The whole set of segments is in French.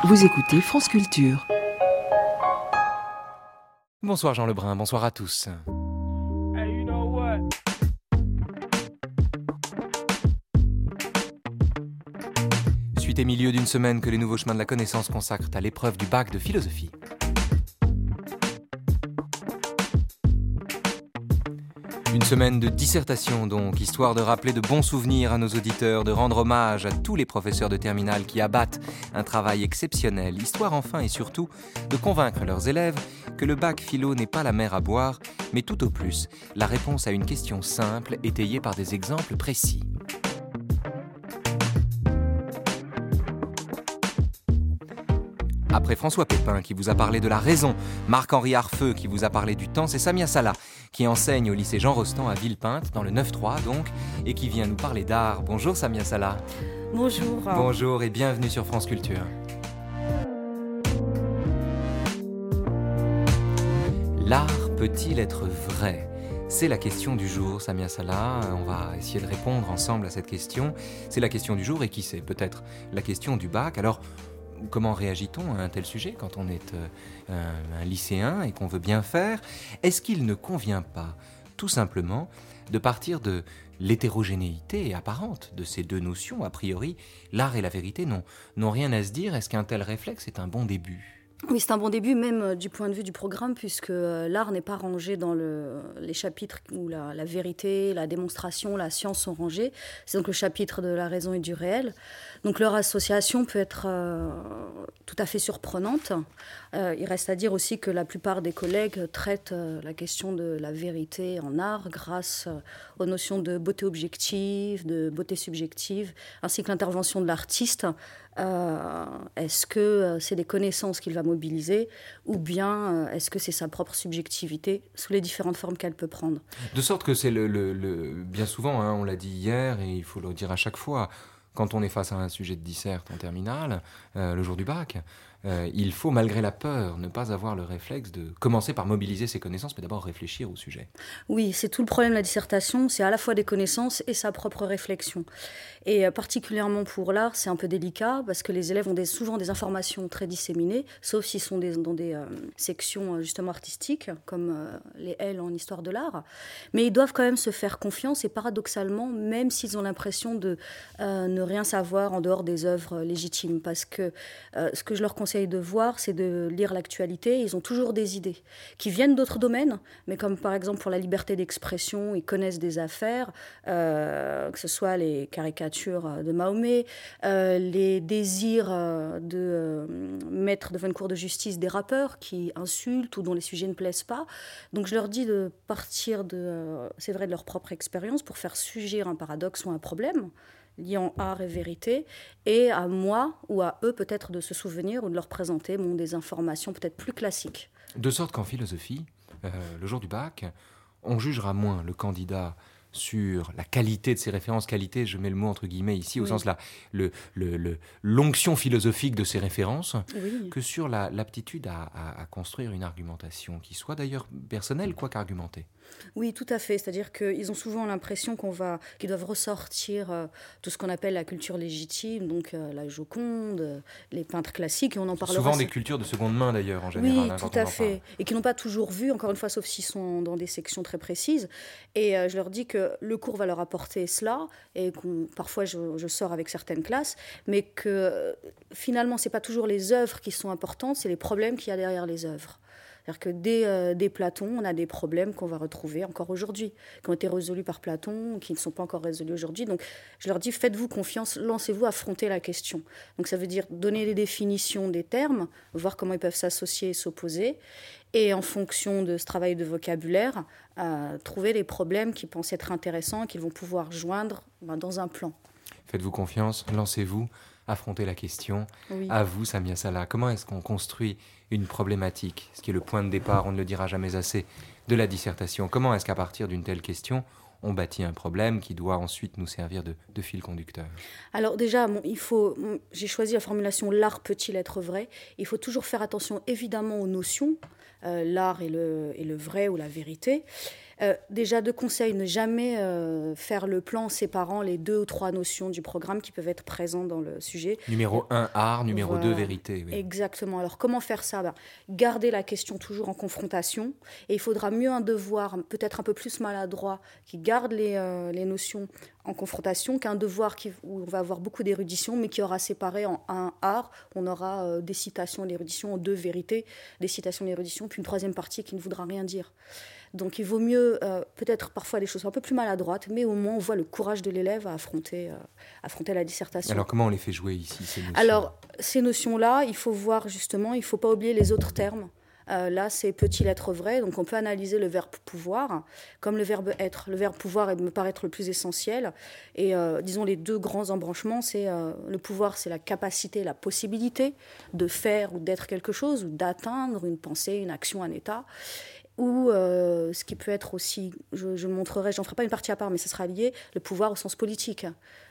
Vous écoutez France Culture. Bonsoir Jean Lebrun, bonsoir à tous. Suite et milieu d'une semaine que les nouveaux chemins de la connaissance consacrent à l'épreuve du bac de philosophie. Une semaine de dissertation donc, histoire de rappeler de bons souvenirs à nos auditeurs, de rendre hommage à tous les professeurs de terminale qui abattent un travail exceptionnel, histoire enfin et surtout de convaincre leurs élèves que le bac philo n'est pas la mer à boire, mais tout au plus la réponse à une question simple étayée par des exemples précis. Après François Pépin qui vous a parlé de la raison, Marc-Henri Harfeux qui vous a parlé du temps, c'est Samia Salah qui enseigne au lycée Jean Rostand à Villepinte, dans le 9-3 donc, et qui vient nous parler d'art. Bonjour Samia Salah. Bonjour. Bonjour et bienvenue sur France Culture. L'art peut-il être vrai ? C'est la question du jour, Samia Salah. On va essayer de répondre ensemble à cette question. C'est la question du jour et qui sait, peut-être la question du bac. Alors, comment réagit-on à un tel sujet quand on est un lycéen et qu'on veut bien faire ? Est-ce qu'il ne convient pas, tout simplement, de partir de l'hétérogénéité apparente de ces deux notions ? A priori, l'art et la vérité n'ont rien à se dire. Est-ce qu'un tel réflexe est un bon début ? Oui, c'est un bon début, même du point de vue du programme, puisque l'art n'est pas rangé dans les chapitres où la vérité, la démonstration, la science sont rangés. C'est donc le chapitre de la raison et du réel. Donc leur association peut être tout à fait surprenante. Il reste à dire aussi que la plupart des collègues traitent la question de la vérité en art grâce aux notions de beauté objective, de beauté subjective, ainsi que l'intervention de l'artiste. Est-ce que c'est des connaissances qu'il va mobiliser ou bien est-ce que c'est sa propre subjectivité sous les différentes formes qu'elle peut prendre ? De sorte que c'est bien souvent, on l'a dit hier et il faut le dire à chaque fois, quand on est face à un sujet de disserte en terminale, le jour du bac, il faut, malgré la peur, ne pas avoir le réflexe de commencer par mobiliser ses connaissances, mais d'abord réfléchir au sujet. Oui, c'est tout le problème de la dissertation, c'est à la fois des connaissances et sa propre réflexion. Et particulièrement pour l'art, c'est un peu délicat, parce que les élèves ont souvent des informations très disséminées, sauf s'ils sont dans des sections justement artistiques, comme les L en histoire de l'art. Mais ils doivent quand même se faire confiance, et paradoxalement, même s'ils ont l'impression de ne rien savoir en dehors des œuvres légitimes, parce que ce que je leur conseille de voir, c'est de lire l'actualité. Ils ont toujours des idées qui viennent d'autres domaines, mais comme par exemple pour la liberté d'expression, ils connaissent des affaires, que ce soit les caricatures de Mahomet, les désirs de mettre devant une cour de justice des rappeurs qui insultent ou dont les sujets ne plaisent pas. Donc je leur dis de partir c'est vrai, de leur propre expérience pour faire surgir un paradoxe ou un problème liant art et vérité, et à moi ou à eux peut-être de se souvenir ou de leur présenter des informations peut-être plus classiques. De sorte qu'en philosophie, le jour du bac, on jugera moins le candidat sur la qualité de ses références, qualité, je mets le mot entre guillemets ici, au sens l'onction philosophique de ses références, que sur l'aptitude à construire une argumentation qui soit d'ailleurs personnelle, quoi qu'argumentée. Oui, tout à fait. C'est-à-dire qu'ils ont souvent l'impression qu'ils doivent ressortir tout ce qu'on appelle la culture légitime, donc la Joconde, les peintres classiques, et on en parlera. Souvent des cultures de seconde main d'ailleurs, en général. Oui, tout à fait. Et qui n'ont pas toujours vu, encore une fois, sauf s'ils sont dans des sections très précises. Et je leur dis que le cours va leur apporter cela, et parfois je sors avec certaines classes, mais que finalement, ce n'est pas toujours les œuvres qui sont importantes, c'est les problèmes qu'il y a derrière les œuvres. C'est-à-dire que dès Platon, on a des problèmes qu'on va retrouver encore aujourd'hui, qui ont été résolus par Platon, qui ne sont pas encore résolus aujourd'hui. Donc, je leur dis, faites-vous confiance, lancez-vous, affrontez la question. Donc, ça veut dire donner des définitions des termes, voir comment ils peuvent s'associer et s'opposer, et en fonction de ce travail de vocabulaire, trouver les problèmes qui pensent être intéressants et qu'ils vont pouvoir joindre dans un plan. Faites-vous confiance, lancez-vous, affrontez la question. Oui. À vous, Samia Salah, comment est-ce qu'on construit une problématique, ce qui est le point de départ, on ne le dira jamais assez, de la dissertation ? Comment est-ce qu'à partir d'une telle question, on bâtit un problème qui doit ensuite nous servir de fil conducteur ? Alors déjà, j'ai choisi la formulation « l'art peut-il être vrai ?» Il faut toujours faire attention évidemment aux notions, l'art et le vrai ou la vérité. Déjà, 2 conseils, ne jamais faire le plan en séparant les 2 ou 3 notions du programme qui peuvent être présentes dans le sujet. Numéro 1, art, numéro 2, Voilà. vérité. Oui. Exactement. Alors, comment faire ça? Garder la question toujours en confrontation. Et il faudra mieux un devoir, peut-être un peu plus maladroit, qui garde les notions en confrontation, qu'un devoir où on va avoir beaucoup d'érudition, mais qui aura séparé en un art. On aura des citations d'érudition, en 2 vérités, des citations d'érudition, puis une 3e partie qui ne voudra rien dire. Donc il vaut mieux, peut-être parfois des choses un peu plus maladroites, mais au moins on voit le courage de l'élève à affronter la dissertation. Alors comment on les fait jouer ici, ces notions? Alors ces notions-là, il faut voir justement, il ne faut pas oublier les autres termes. Là, c'est petit l'être vrai, donc on peut analyser le verbe pouvoir comme le verbe être. Le verbe pouvoir me paraît être le plus essentiel. Et disons, les 2 grands embranchements, c'est le pouvoir, c'est la capacité, la possibilité de faire ou d'être quelque chose, ou d'atteindre une pensée, une action, un état. Ou ce qui peut être aussi, je montrerai, j'en ferai pas une partie à part, mais ça sera lié, le pouvoir au sens politique.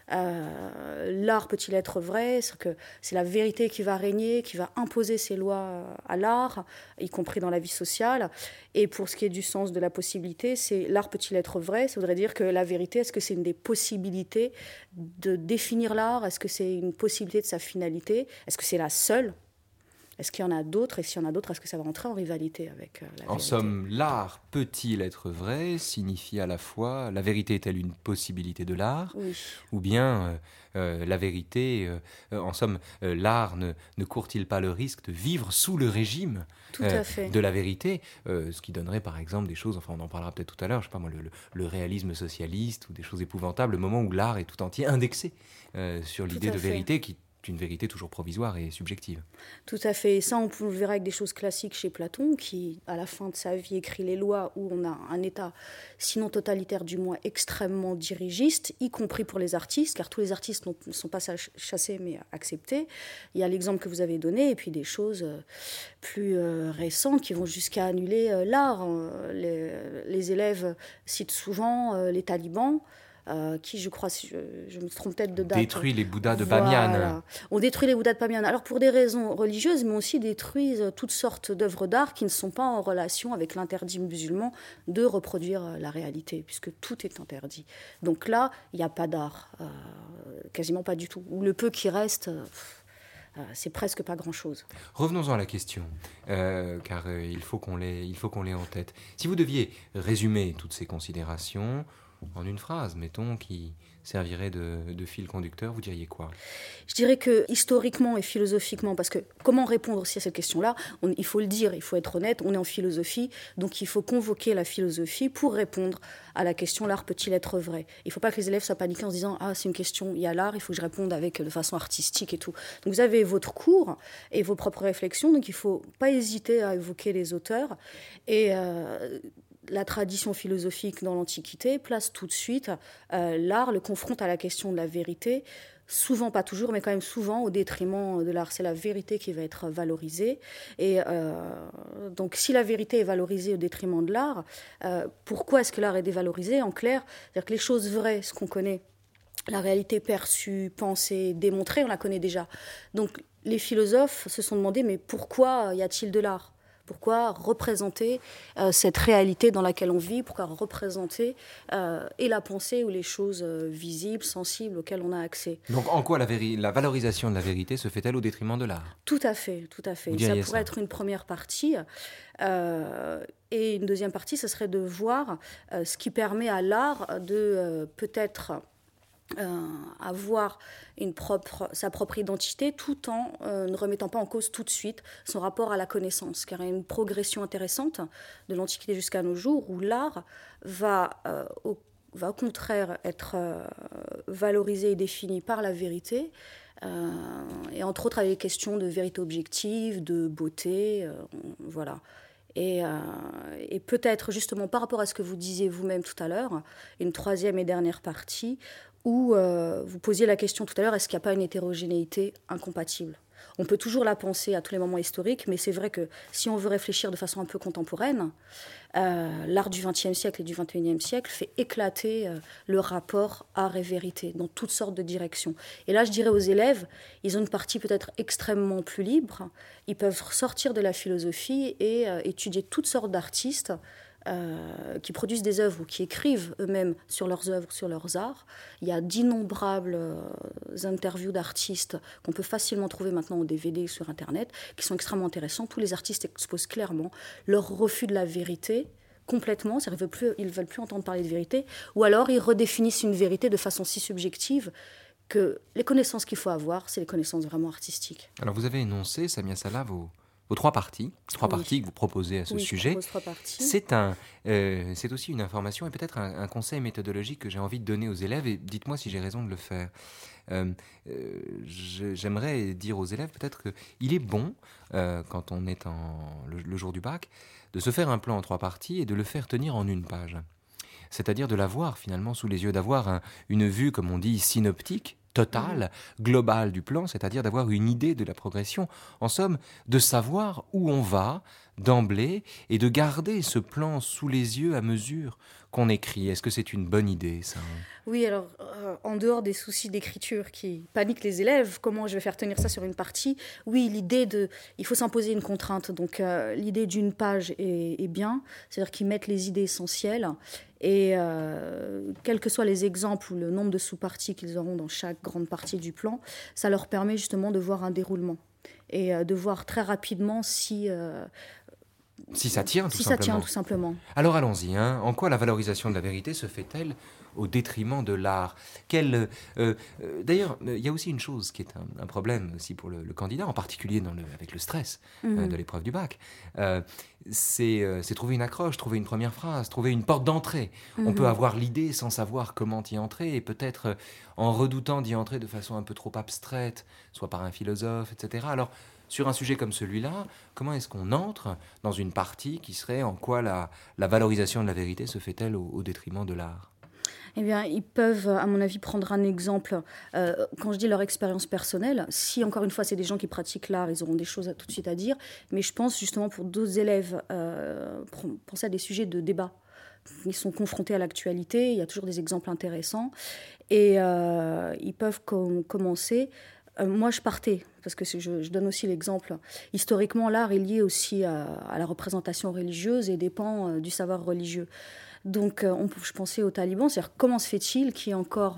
L'art peut-il être vrai? C'est la vérité qui va régner, qui va imposer ses lois à l'art, y compris dans la vie sociale. Et pour ce qui est du sens de la possibilité, c'est l'art peut-il être vrai? Ça voudrait dire que la vérité, est-ce que c'est une des possibilités de définir l'art? Est-ce que c'est une possibilité de sa finalité? Est-ce que c'est la seule? Est-ce qu'il y en a d'autres? Et s'il y en a d'autres, est-ce que ça va entrer en rivalité avec la vérité? En somme, l'art peut-il être vrai signifie à la fois la vérité est-elle une possibilité de l'art? Oui. Ou bien la vérité, en somme, l'art ne court-il pas le risque de vivre sous le régime Tout à fait. de la vérité, ce qui donnerait par exemple des choses, enfin on en parlera peut-être tout à l'heure, je sais pas moi, le réalisme socialiste ou des choses épouvantables, le moment où l'art est tout entier indexé sur l'idée de vérité qui une vérité toujours provisoire et subjective. Tout à fait. Et ça, on le verra avec des choses classiques chez Platon, qui, à la fin de sa vie, écrit les lois où on a un État, sinon totalitaire, du moins extrêmement dirigiste, y compris pour les artistes, car tous les artistes ne sont pas chassés, mais acceptés. Il y a l'exemple que vous avez donné, et puis des choses plus récentes qui vont jusqu'à annuler l'art. Les élèves citent souvent les talibans, qui, je crois, je me trompe peut-être de date. Détruit les Bouddhas de Voilà. Bamiyan. On détruit les Bouddhas de Bamiyan. Alors pour des raisons religieuses, mais aussi détruisent toutes sortes d'œuvres d'art qui ne sont pas en relation avec l'interdit musulman de reproduire la réalité, puisque tout est interdit. Donc là, il n'y a pas d'art, quasiment pas du tout. Ou le peu qui reste... c'est presque pas grand-chose. Revenons-en à la question, car il faut qu'on l'ait en tête. Si vous deviez résumer toutes ces considérations en une phrase, mettons, qui servirait de fil conducteur, vous diriez quoi? Je dirais que historiquement et philosophiquement, parce que comment répondre aussi à cette question-là, il faut le dire, il faut être honnête, on est en philosophie, donc il faut convoquer la philosophie pour répondre à la question « l'art peut-il être vrai ?» Il ne faut pas que les élèves soient paniqués en se disant « ah, c'est une question, il y a l'art, il faut que je réponde de façon artistique et tout ». Donc vous avez votre cours et vos propres réflexions, donc il ne faut pas hésiter à évoquer les auteurs. Et la tradition philosophique dans l'Antiquité place tout de suite l'art, le confronte à la question de la vérité, souvent, pas toujours, mais quand même souvent au détriment de l'art. C'est la vérité qui va être valorisée. Et donc si la vérité est valorisée au détriment de l'art, pourquoi est-ce que l'art est dévalorisé? En clair, c'est-à-dire que les choses vraies, ce qu'on connaît, la réalité perçue, pensée, démontrée, on la connaît déjà. Donc les philosophes se sont demandé, mais pourquoi y a-t-il de l'art? Pourquoi représenter cette réalité dans laquelle on vit? Pourquoi représenter et la pensée ou les choses visibles, sensibles, auxquelles on a accès? Donc en quoi la valorisation de la vérité se fait-elle au détriment de l'art? Tout à fait, tout à fait. Ça pourrait être une première partie. Et une deuxième partie, ce serait de voir ce qui permet à l'art de peut-être... avoir sa propre identité tout en ne remettant pas en cause tout de suite son rapport à la connaissance. Car il y a une progression intéressante de l'Antiquité jusqu'à nos jours où l'art va au contraire être valorisé et défini par la vérité, et entre autres avec les questions de vérité objective, de beauté, voilà. Et peut-être justement par rapport à ce que vous disiez vous-même tout à l'heure, une troisième et dernière partie où vous posiez la question tout à l'heure, est-ce qu'il n'y a pas une hétérogénéité incompatible? On peut toujours la penser à tous les moments historiques, mais c'est vrai que si on veut réfléchir de façon un peu contemporaine, l'art du XXe siècle et du XXIe siècle fait éclater le rapport art et vérité dans toutes sortes de directions. Et là, je dirais aux élèves, ils ont une partie peut-être extrêmement plus libre, ils peuvent sortir de la philosophie et étudier toutes sortes d'artistes, qui produisent des œuvres ou qui écrivent eux-mêmes sur leurs œuvres, sur leurs arts. Il y a d'innombrables interviews d'artistes qu'on peut facilement trouver maintenant en DVD sur Internet, qui sont extrêmement intéressants. Tous les artistes exposent clairement leur refus de la vérité, complètement, c'est-à-dire ils ne veulent plus entendre parler de vérité, ou alors ils redéfinissent une vérité de façon si subjective que les connaissances qu'il faut avoir, c'est les connaissances vraiment artistiques. Alors vous avez énoncé, Samia Salah, vos 3 parties, parties que vous proposez à ce sujet. Je propose 3 parties. C'est aussi une information et peut-être un conseil méthodologique que j'ai envie de donner aux élèves, et dites-moi si j'ai raison de le faire. J'aimerais dire aux élèves peut-être qu'il est bon, quand on est le jour du bac, de se faire un plan en 3 parties et de le faire tenir en 1 page. C'est-à-dire de l'avoir finalement sous les yeux, d'avoir une vue, comme on dit, synoptique, totale, globale du plan, c'est-à-dire d'avoir une idée de la progression. En somme, de savoir où on va d'emblée et de garder ce plan sous les yeux à mesure qu'on écrit. Est-ce que c'est une bonne idée, ça ? Oui, alors, en dehors des soucis d'écriture qui paniquent les élèves, comment je vais faire tenir ça sur une partie ? Oui, il faut s'imposer une contrainte. Donc, l'idée d'1 page est bien, c'est-à-dire qu'ils mettent les idées essentielles et quels que soient les exemples ou le nombre de sous-parties qu'ils auront dans chaque grande partie du plan, ça leur permet justement de voir un déroulement et de voir très rapidement si ça tient, tout simplement. Alors allons-y, en quoi la valorisation de la vérité se fait-elle au détriment de l'art ? D'ailleurs, il y a aussi une chose qui est un problème aussi pour le candidat, en particulier avec le stress de l'épreuve du bac. C'est trouver une accroche, trouver une première phrase, trouver une porte d'entrée. On peut avoir l'idée sans savoir comment y entrer, et peut-être en redoutant d'y entrer de façon un peu trop abstraite, soit par un philosophe, etc. Alors, sur un sujet comme celui-là, comment est-ce qu'on entre dans une partie qui serait en quoi la valorisation de la vérité se fait-elle au détriment de l'art ? Eh bien, ils peuvent, à mon avis, prendre un exemple. Quand je dis leur expérience personnelle, si, encore une fois, c'est des gens qui pratiquent l'art, ils auront des choses tout de suite à dire. Mais je pense, justement, pour d'autres élèves, penser à des sujets de débat. Ils sont confrontés à l'actualité, il y a toujours des exemples intéressants. Et ils peuvent commencer... moi, je partais, parce que je donne aussi l'exemple. Historiquement, l'art est lié aussi à la représentation religieuse et dépend du savoir religieux. Donc, je pensais aux talibans, c'est-à-dire comment se fait-il qu'il y ait encore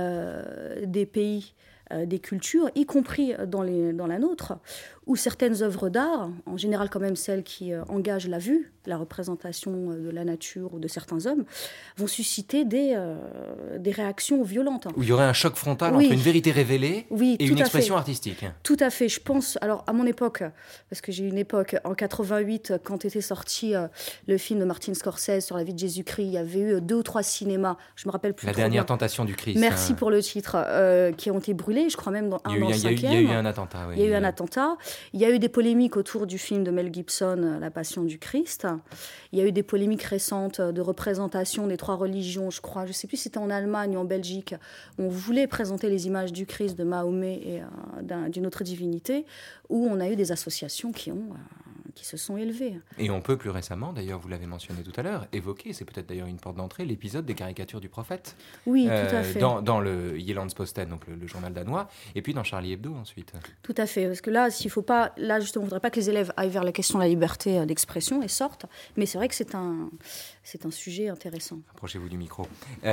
des pays, des cultures, y compris dans la nôtre, où certaines œuvres d'art, en général quand même celles qui engagent la vue, la représentation de la nature ou de certains hommes, vont susciter des réactions violentes. Où il y aurait un choc frontal entre une vérité révélée et une expression artistique. Tout à fait. Je pense, alors à mon époque, parce que j'ai eu une époque, en 88, quand était sorti le film de Martin Scorsese sur la vie de Jésus-Christ, il y avait eu 2 ou 3 cinémas, je me rappelle plus. La dernière tentation du Christ. Merci pour le titre, qui ont été brûlés, je crois même dans le 5e. Il y a eu un attentat, oui. Il y a eu un attentat. Il y a eu des polémiques autour du film de Mel Gibson, La Passion du Christ. Il y a eu des polémiques récentes de représentation des 3 religions, je crois. Je ne sais plus si c'était en Allemagne ou en Belgique, où on voulait présenter les images du Christ, de Mahomet et d'une autre divinité, où on a eu des associations qui se sont élevées. Et on peut plus récemment, d'ailleurs, vous l'avez mentionné tout à l'heure, évoquer, c'est peut-être d'ailleurs une porte d'entrée, l'épisode des caricatures du prophète. Oui, tout à fait. Dans le Jyllands-Posten, donc le journal danois, et puis dans Charlie Hebdo ensuite. Tout à fait, parce que là, justement, on ne voudrait pas que les élèves aillent vers la question de la liberté d'expression et sortent, mais c'est vrai que c'est un sujet intéressant. Approchez-vous du micro.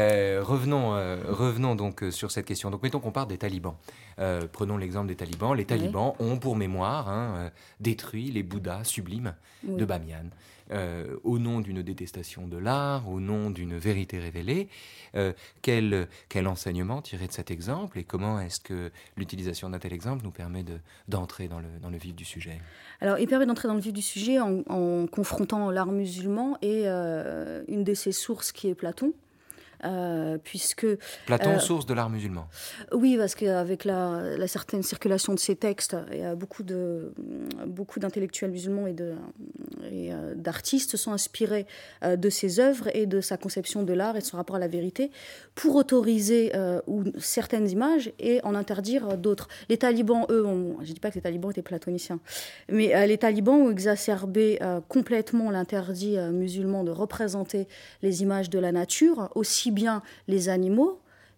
Revenons donc sur cette question. Donc mettons qu'on parle des talibans. Prenons l'exemple des talibans. Les talibans ont pour mémoire détruit les Bouddhas sublimes de Bamiyan. Au nom d'une détestation de l'art, au nom d'une vérité révélée. Quel enseignement tirer de cet exemple et comment est-ce que l'utilisation d'un tel exemple nous permet d'entrer dans le vif du sujet ? Alors, il permet d'entrer dans le vif du sujet en confrontant l'art musulman et une de ses sources qui est Platon. Puisque Platon, source de l'art musulman. Oui, parce qu'avec la certaine circulation de ces textes, beaucoup d'intellectuels musulmans et d'artistes se sont inspirés de ses œuvres et de sa conception de l'art et de son rapport à la vérité pour autoriser certaines images et en interdire d'autres. Les talibans, eux, je ne dis pas que les talibans étaient platoniciens, mais les talibans ont exacerbé complètement l'interdit musulman de représenter les images de la nature, aussi bien les animaux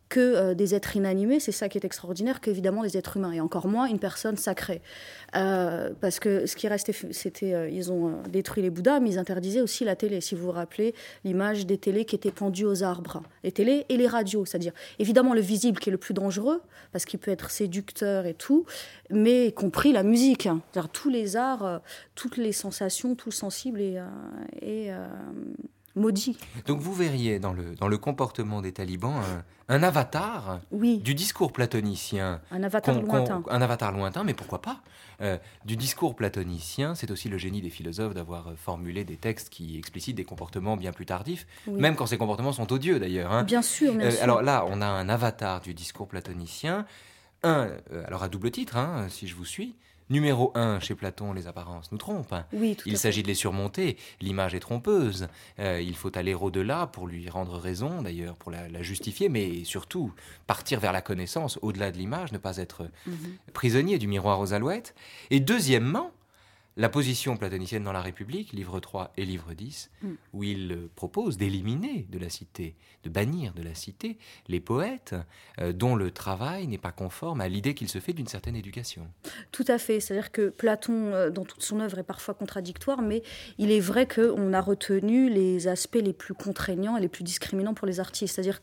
que des êtres inanimés, c'est ça qui est extraordinaire, qu'évidemment des êtres humains, et encore moins une personne sacrée. Parce que ce qui restait, c'était, ils ont détruit les Bouddhas, mais ils interdisaient aussi la télé. Si vous vous rappelez l'image des télés qui étaient pendues aux arbres, les télés et les radios, c'est-à-dire évidemment le visible qui est le plus dangereux, parce qu'il peut être séducteur et tout, mais y compris la musique, c'est-à-dire tous les arts, toutes les sensations, tout le sensible et maudit. Donc vous verriez dans le comportement des talibans un avatar du discours platonicien. Un avatar lointain. Un avatar lointain, mais pourquoi pas du discours platonicien. C'est aussi le génie des philosophes d'avoir formulé des textes qui explicitent des comportements bien plus tardifs, même quand ces comportements sont odieux d'ailleurs. Hein. Bien sûr, bien sûr. Alors là, on a un avatar du discours platonicien. Alors à double titre, hein, si je vous suis. Numéro 1, chez Platon, les apparences nous trompent. Oui, il s'agit de les surmonter. L'image est trompeuse. Il faut aller au-delà pour lui rendre raison, d'ailleurs, pour la justifier, mais surtout partir vers la connaissance, au-delà de l'image, ne pas être prisonnier du miroir aux alouettes. Et deuxièmement, la position platonicienne dans la République, livre 3 et livre 10, où il propose d'éliminer de la cité, de bannir de la cité les poètes dont le travail n'est pas conforme à l'idée qu'il se fait d'une certaine éducation. Tout à fait, c'est-à-dire que Platon, dans toute son œuvre, est parfois contradictoire, mais il est vrai qu'on a retenu les aspects les plus contraignants et les plus discriminants pour les artistes. C'est-à-dire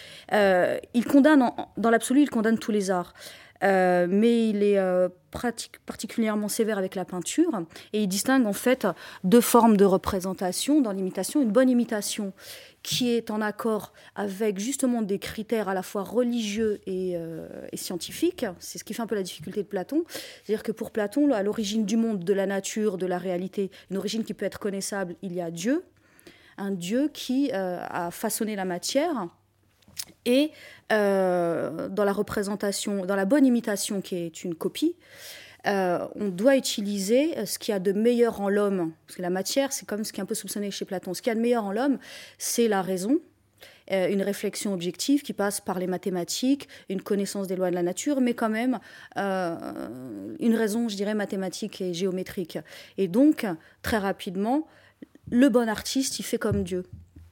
qu'il condamne, dans l'absolu, il condamne tous les arts. Mais il est particulièrement sévère avec la peinture et il distingue en fait deux formes de représentation dans l'imitation. Une bonne imitation qui est en accord avec justement des critères à la fois religieux et scientifiques. C'est ce qui fait un peu la difficulté de Platon. C'est-à-dire que pour Platon, à l'origine du monde, de la nature, de la réalité, une origine qui peut être connaissable, il y a Dieu. Un Dieu qui a façonné la matière. Et dans la représentation, dans la bonne imitation qui est une copie, on doit utiliser ce qu'il y a de meilleur en l'homme. Parce que la matière, c'est comme ce qui est un peu soupçonné chez Platon. Ce qu'il y a de meilleur en l'homme, c'est la raison, une réflexion objective qui passe par les mathématiques, une connaissance des lois de la nature, mais quand même une raison, je dirais, mathématique et géométrique. Et donc, très rapidement, le bon artiste, il fait comme Dieu.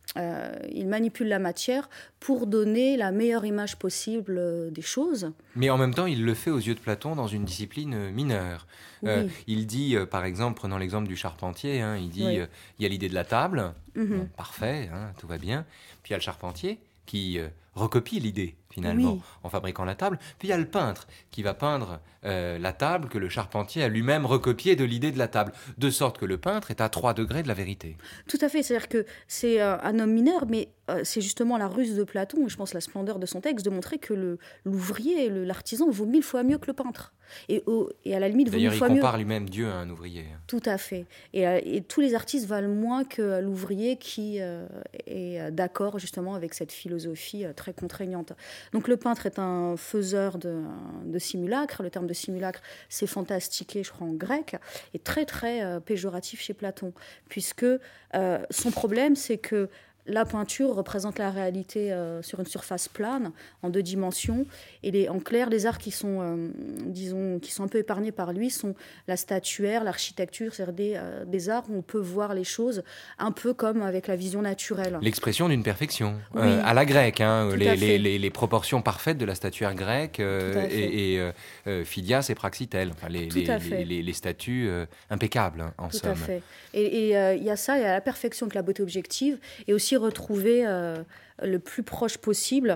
Il manipule la matière pour donner la meilleure image possible des choses. Mais en même temps, il le fait aux yeux de Platon dans une discipline mineure. Oui. Il dit, par exemple, prenant l'exemple du charpentier, il dit, il y a l'idée de la table, parfait, tout va bien. Puis il y a le charpentier qui recopie l'idée, finalement, en fabriquant la table. Puis il y a le peintre qui va peindre la table que le charpentier a lui-même recopiée de l'idée de la table, de sorte que le peintre est à 3 degrés de la vérité. Tout à fait, c'est-à-dire que c'est un homme mineur, mais c'est justement la ruse de Platon, et je pense la splendeur de son texte, de montrer que l'ouvrier, l'artisan vaut 1000 fois mieux que le peintre. Et à la limite, vaut 1000 fois mieux. D'ailleurs, il compare lui-même Dieu à un ouvrier. Tout à fait. Et tous les artistes valent moins que l'ouvrier qui est d'accord justement avec cette philosophie très contraignante. Donc le peintre est un faiseur de simulacres. Le terme de simulacre, c'est fantastiqué, je crois, en grec, et très, très péjoratif chez Platon, puisque son problème, c'est que la peinture représente la réalité sur une surface plane, en 2 dimensions. Et en clair, les arts qui sont, disons, qui sont un peu épargnés par lui sont la statuaire, l'architecture, c'est-à-dire des arts où on peut voir les choses un peu comme avec la vision naturelle. L'expression d'une perfection, Oui. à la grecque, Les proportions parfaites de la statuaire grecque et Phidias et Praxitèle, les statues impeccables, en somme. Tout à fait. Et il y a ça, il y a la perfection avec la beauté objective, et aussi retrouver le plus proche possible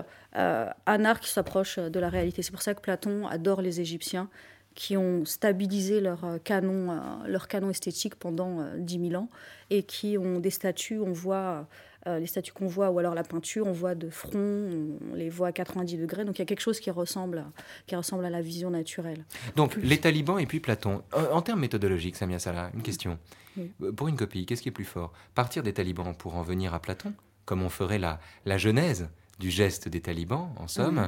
un art qui s'approche de la réalité. C'est pour ça que Platon adore les Égyptiens qui ont stabilisé leur canon esthétique pendant 10 000 ans et qui ont des statues, on voit les statues qu'on voit, ou alors la peinture, on voit de front, on les voit à 90 degrés. Donc il y a quelque chose qui ressemble à la vision naturelle. Donc les talibans et puis Platon. En termes méthodologiques, Samia Salah, une question. Oui. Pour une copie, qu'est-ce qui est plus fort ? Partir des talibans pour en venir à Platon, comme on ferait la genèse du geste des talibans, en somme,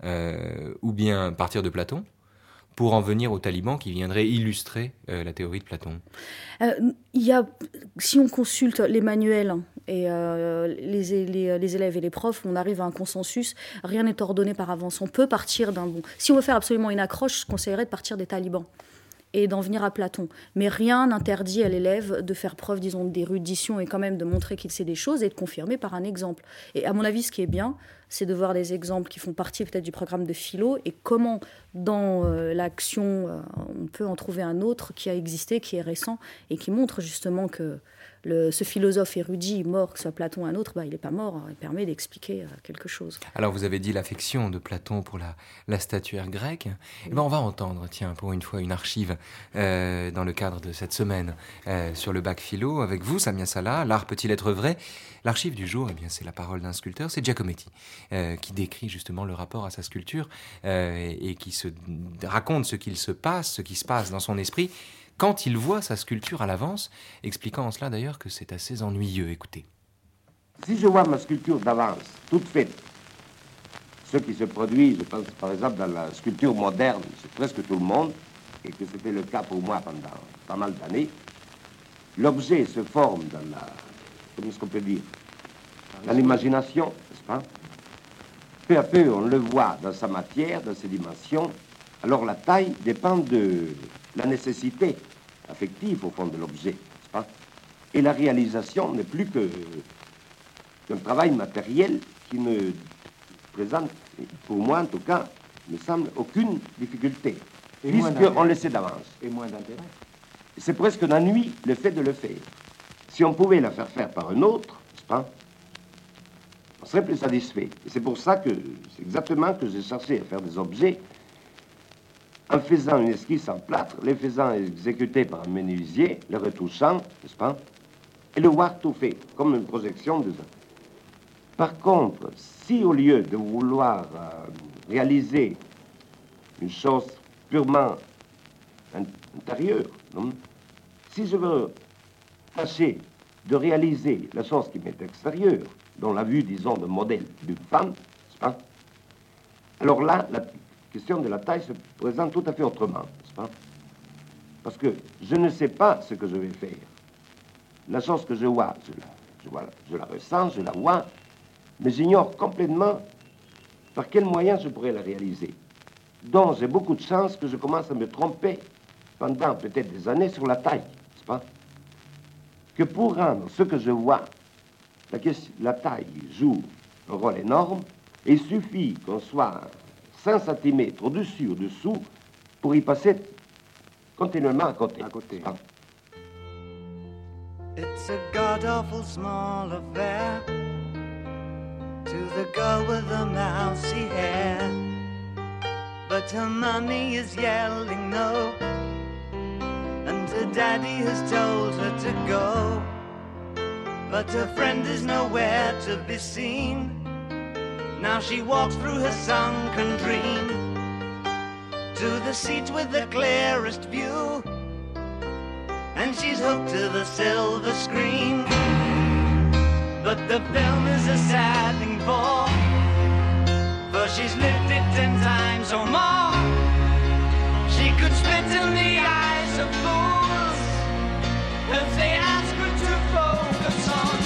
ou bien partir de Platon pour en venir aux talibans qui viendraient illustrer la théorie de Platon. Si on consulte les manuels et les élèves et les profs, on arrive à un consensus. Rien n'est ordonné par avance. On peut partir d'un bon... Si on veut faire absolument une accroche, je conseillerais de partir des talibans et d'en venir à Platon. Mais rien n'interdit à l'élève de faire preuve, disons, d'érudition et quand même de montrer qu'il sait des choses et de confirmer par un exemple. Et à mon avis, ce qui est bien, c'est de voir des exemples qui font partie peut-être du programme de philo et comment dans l'action, on peut en trouver un autre qui a existé, qui est récent et qui montre justement que ce philosophe érudit mort, que ce soit Platon ou un autre, il n'est pas mort, il permet d'expliquer quelque chose. Alors vous avez dit l'affection de Platon pour la statuaire grecque. Eh ben, on va entendre, tiens, pour une fois, une archive dans le cadre de cette semaine sur le bac philo avec vous, Samia Salah. L'art peut-il être vrai? L'archive du jour, eh bien, c'est la parole d'un sculpteur, c'est Giacometti, qui décrit justement le rapport à sa sculpture et qui se raconte ce qui se passe dans son esprit quand il voit sa sculpture à l'avance, expliquant en cela d'ailleurs que c'est assez ennuyeux. Écoutez. Si je vois ma sculpture d'avance, toute faite, ce qui se produit, je pense par exemple dans la sculpture moderne, c'est presque tout le monde, et que c'était le cas pour moi pendant pas mal d'années, l'objet se forme dans la, comment est-ce qu'on peut dire, dans l'imagination, n'est-ce pas? Peu à peu, on le voit dans sa matière, dans ses dimensions. Alors la taille dépend de la nécessité affective au fond de l'objet, n'est-ce pas? Et la réalisation n'est plus qu'un travail matériel qui ne présente, pour moi en tout cas, me semble aucune difficulté, puisqu'on le sait d'avance. Et moins d'intérêt. C'est presque un ennui le fait de le faire. Si on pouvait la faire par un autre, n'est-ce pas, on serait plus satisfait. Et c'est pour ça que c'est exactement que j'ai cherché à faire des objets en faisant une esquisse en plâtre, les faisant exécuter par un menuisier, le retouchant, n'est-ce pas, et le voir tout fait, comme une projection de ça. Par contre, si au lieu de vouloir réaliser une chose purement intérieure, non, si je veux tâcher de réaliser la chose qui m'est extérieure, dans la vue, disons, de modèle d'une femme, n'est-ce pas, alors là, la question de la taille se présente tout à fait autrement, n'est-ce pas? Parce que je ne sais pas ce que je vais faire. La chose que je vois, je la ressens, je la vois, mais j'ignore complètement par quel moyen je pourrais la réaliser. Donc j'ai beaucoup de chances que je commence à me tromper pendant peut-être des années sur la taille, n'est-ce pas? Que pour rendre ce que je vois, la taille joue un rôle énorme, et il suffit qu'on soit 5 cm au-dessus, au-dessous, pour y passer continuellement à côté. It's a god-awful small affair to the girl with the mousy hair, but her mommy is yelling no, and her daddy has told her to go, but her friend is nowhere to be seen. Now she walks through her sunken dream to the seat with the clearest view, and she's hooked to the silver screen. But the film is a sad thing for she's lived it 10 times or more. She could spit in the eyes of fools if they ask her to focus on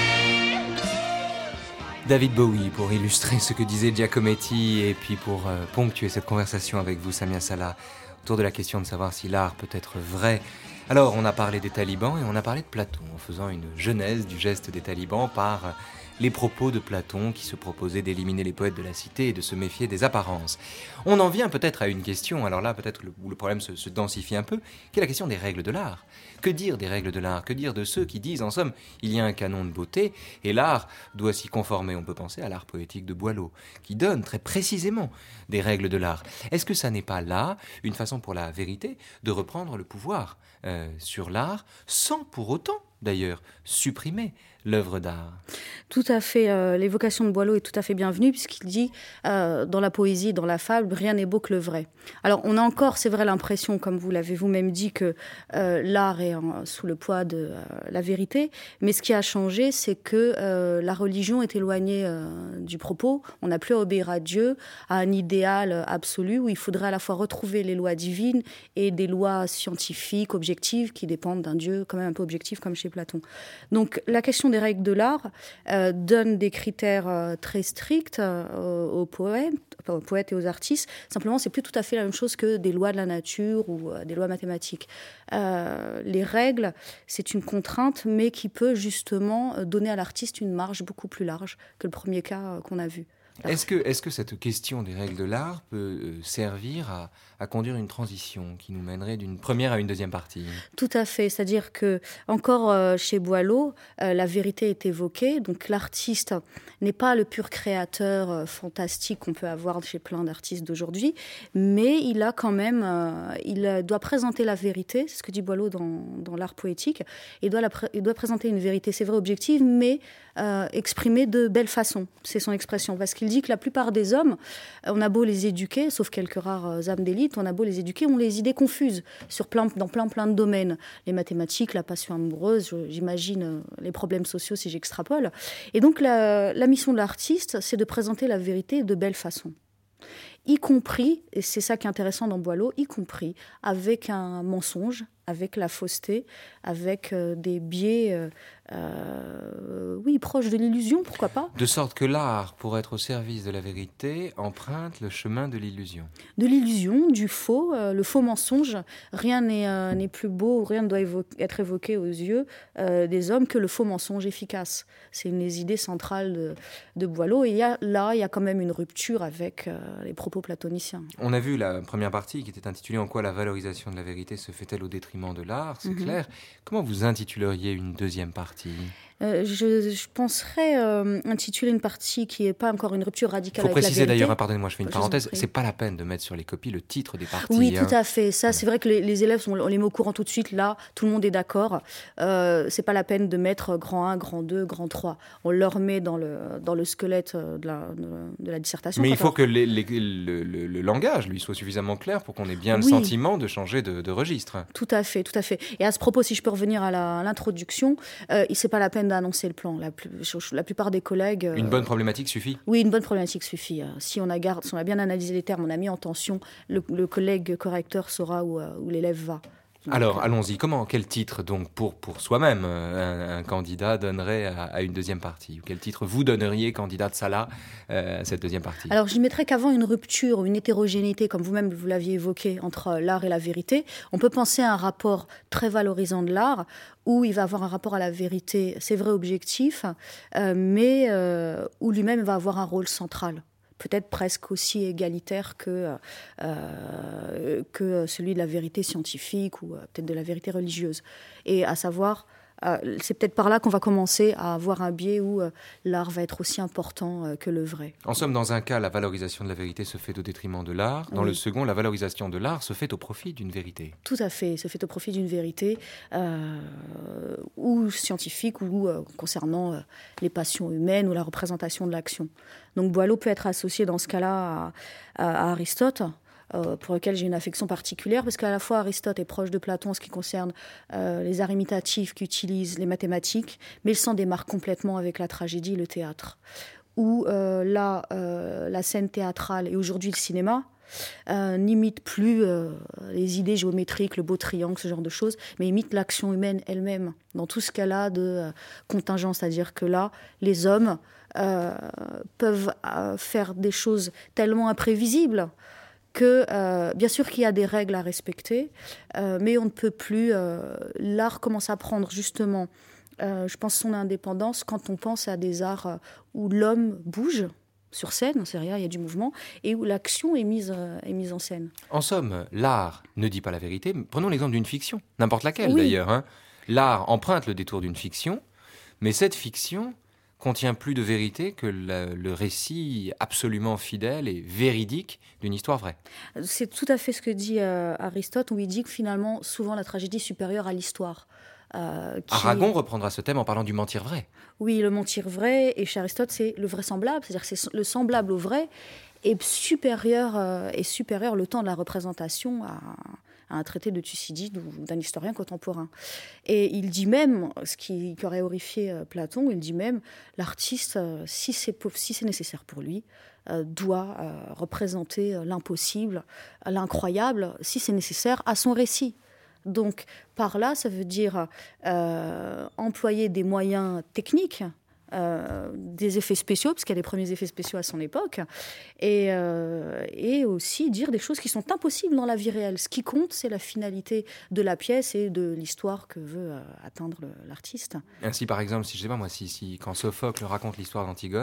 David Bowie pour illustrer ce que disait Giacometti et puis pour ponctuer cette conversation avec vous, Samia Salah, autour de la question de savoir si l'art peut être vrai. Alors, on a parlé des talibans et on a parlé de Platon, en faisant une genèse du geste des talibans par les propos de Platon qui se proposait d'éliminer les poètes de la cité et de se méfier des apparences. On en vient peut-être à une question, alors là peut-être où le problème se densifie un peu, qui est la question des règles de l'art. Que dire des règles de l'art? Que dire de ceux qui disent en somme, il y a un canon de beauté et l'art doit s'y conformer? On peut penser à l'art poétique de Boileau, qui donne très précisément des règles de l'art. Est-ce que ça n'est pas là une façon pour la vérité de reprendre le pouvoir sur l'art, sans pour autant d'ailleurs supprimer l'œuvre d'art? Tout à fait. L'évocation de Boileau est tout à fait bienvenue puisqu'il dit dans la poésie, dans la fable, rien n'est beau que le vrai. Alors on a encore, c'est vrai, l'impression, comme vous l'avez vous-même dit, que l'art est sous le poids de la vérité. Mais ce qui a changé, c'est que la religion est éloignée du propos. On n'a plus à obéir à Dieu, à un idéal absolu où il faudrait à la fois retrouver les lois divines et des lois scientifiques, objectives, qui dépendent d'un Dieu quand même un peu objectif comme chez Platon. Donc la question des règles de l'art donne des critères très stricts aux poètes et aux artistes. Simplement, c'est plus tout à fait la même chose que des lois de la nature ou des lois mathématiques. Les règles, c'est une contrainte, mais qui peut justement donner à l'artiste une marge beaucoup plus large que le premier cas qu'on a vu. Est-ce que cette question des règles de l'art peut servir à conduire une transition qui nous mènerait d'une première à une deuxième partie? Tout à fait, c'est-à-dire que encore chez Boileau, la vérité est évoquée, donc l'artiste n'est pas le pur créateur fantastique qu'on peut avoir chez plein d'artistes d'aujourd'hui, mais il a quand même, il doit présenter la vérité, c'est ce que dit Boileau dans l'art poétique, il doit présenter une vérité, c'est vrai, objective, mais exprimée de belle façon, c'est son expression, parce qu'il dit que la plupart des hommes, on a beau les éduquer, sauf quelques rares âmes d'élite, on a beau les éduquer, ont les idées confuses dans plein de domaines. Les mathématiques, la passion amoureuse, j'imagine les problèmes sociaux si j'extrapole. Et donc la mission de l'artiste, c'est de présenter la vérité de belle façon. Y compris, et c'est ça qui est intéressant dans Boileau, y compris avec un mensonge, avec la fausseté, avec des biais, proches de l'illusion, pourquoi pas. De sorte que l'art, pour être au service de la vérité, emprunte le chemin de l'illusion. De l'illusion, du faux, le faux mensonge. Rien n'est plus beau, rien ne doit être évoqué aux yeux des hommes que le faux mensonge efficace. C'est une des idées centrales de Boileau. Et il y a quand même une rupture avec les propos platoniciens. On a vu la première partie qui était intitulée « En quoi la valorisation de la vérité se fait-elle au détriment de l'art ?» C'est clair. Comment vous intituleriez une deuxième partie ? Je penserais intituler une partie qui n'est pas encore une rupture radicale avec la vérité. Il faut préciser d'ailleurs, pardonnez-moi, je fais une parenthèse, c'est pas la peine de mettre sur les copies le titre des parties. Oui, tout à fait. Ça, c'est vrai que les élèves, on les met au courant tout de suite. Là, tout le monde est d'accord. C'est pas la peine de mettre grand 1, grand 2, grand 3. On leur met dans le squelette de la dissertation. Mais il faut que le langage, lui, soit suffisamment clair pour qu'on ait bien le sentiment de changer de registre. Tout à fait, tout à fait. Et à ce propos, si je peux revenir à l'introduction, c'est pas la peine d'annoncer le plan. La plupart des collègues... Une bonne problématique suffit ? Oui, une bonne problématique suffit. Si on a bien analysé les termes, on a mis en tension, le collègue correcteur saura où l'élève va. Donc, alors, allons-y. Quel titre, donc, pour soi-même, un candidat donnerait à une deuxième partie ? Quel titre vous donneriez, candidat de Salah, à cette deuxième partie ? Alors, j'y mettrais qu'avant une rupture ou une hétérogénéité, comme vous-même vous l'aviez évoqué, entre l'art et la vérité, on peut penser à un rapport très valorisant de l'art, où il va avoir un rapport à la vérité, c'est vrai, objectif, mais où lui-même va avoir un rôle central. Peut-être presque aussi égalitaire que celui de la vérité scientifique ou peut-être de la vérité religieuse. Et à savoir, c'est peut-être par là qu'on va commencer à avoir un biais où l'art va être aussi important que le vrai. En somme, dans un cas, la valorisation de la vérité se fait au détriment de l'art. Dans le second, la valorisation de l'art se fait au profit d'une vérité. Tout à fait, se fait au profit d'une vérité ou scientifique ou concernant les passions humaines ou la représentation de l'action. Donc Boileau peut être associé dans ce cas-là à Aristote, pour lequel j'ai une affection particulière, parce qu'à la fois Aristote est proche de Platon en ce qui concerne les arts imitatifs qui utilisent les mathématiques, mais il s'en démarque complètement avec la tragédie et le théâtre, où la scène théâtrale et aujourd'hui le cinéma n'imite plus les idées géométriques, le beau triangle, ce genre de choses, mais imite l'action humaine elle-même, dans tout ce qu'elle a de contingent, c'est-à-dire que là, les hommes peuvent faire des choses tellement imprévisibles que, bien sûr qu'il y a des règles à respecter, mais on ne peut plus... l'art commence à prendre justement, je pense, son indépendance quand on pense à des arts où l'homme bouge sur scène, c'est rien, il y a du mouvement, et où l'action est mise en scène. En somme, l'art ne dit pas la vérité. Prenons l'exemple d'une fiction, n'importe laquelle d'ailleurs. Hein. L'art emprunte le détour d'une fiction, mais cette fiction contient plus de vérité que le récit absolument fidèle et véridique d'une histoire vraie. C'est tout à fait ce que dit Aristote, où il dit que finalement, souvent la tragédie est supérieure à l'histoire. Aragon reprendra ce thème en parlant du mentir vrai. Oui, le mentir vrai, et chez Aristote, c'est le vraisemblable, c'est-à-dire que c'est le semblable au vrai, est supérieur le temps de la représentation à un traité de Thucydide ou d'un historien contemporain. Et il dit même, ce qui aurait horrifié Platon, il dit même, l'artiste, si c'est nécessaire pour lui, doit représenter l'impossible, l'incroyable, si c'est nécessaire, à son récit. Donc, par là, ça veut dire employer des moyens techniques, des effets spéciaux, parce qu'il y a des premiers effets spéciaux à son époque, et aussi dire des choses qui sont impossibles dans la vie réelle. Ce qui compte, c'est la finalité de la pièce et de l'histoire que veut atteindre l'artiste. Ainsi, par exemple, si quand Sophocle raconte l'histoire d'Antigone,